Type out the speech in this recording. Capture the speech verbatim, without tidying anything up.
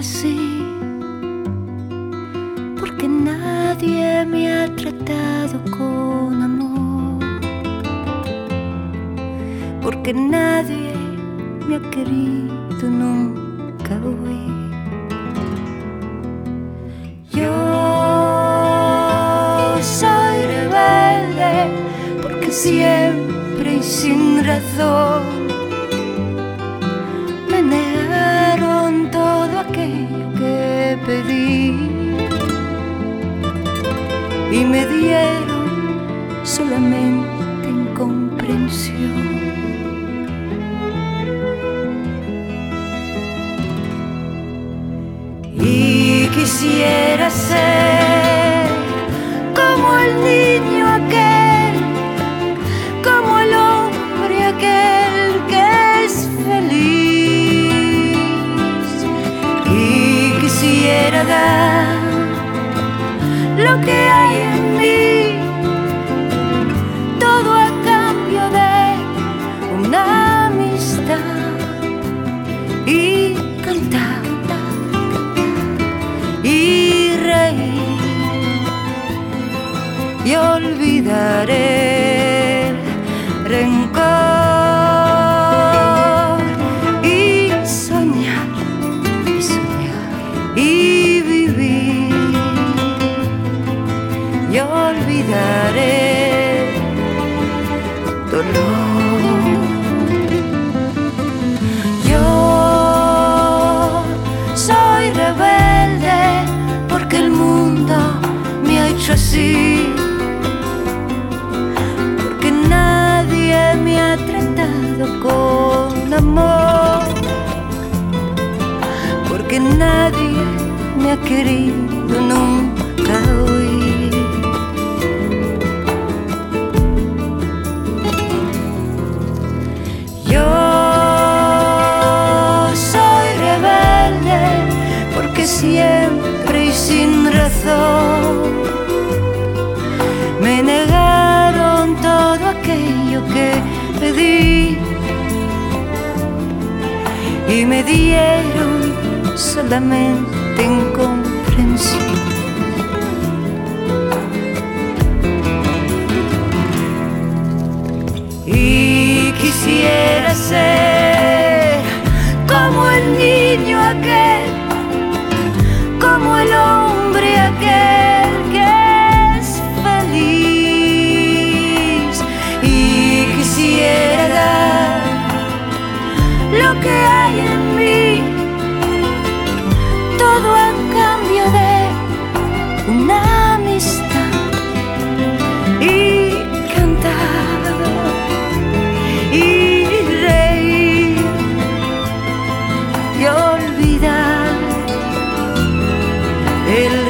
así, porque nadie me ha tratado con amor, porque nadie me ha querido nunca hoy. Yo soy rebelde porque siempre y sin razón me negaron todo aquello que pedí y me dieron solamente incomprensión. Y quisiera ser como el niño aquel, como el hombre aquel que es feliz. Y quisiera dar lo que hay en mí, todo a cambio de una amistad, y cantar y reír y olvidaré el rencor y soñar y soñar y vivir y olvidaré dolor. Yo soy rebelde porque el mundo me ha hecho así, porque nadie me ha tratado con amor, porque nadie me ha querido nunca oír. Yo soy rebelde porque siempre y sin razón me negaron todo aquello que pedí y me dieron solamente incomprensión. Y quisiera ser como el niño aquel, como el hombre aquel que es feliz. Y quisiera dar lo que hay en mí, todo a cambio de una amistad, y cantar y reír y olvidar el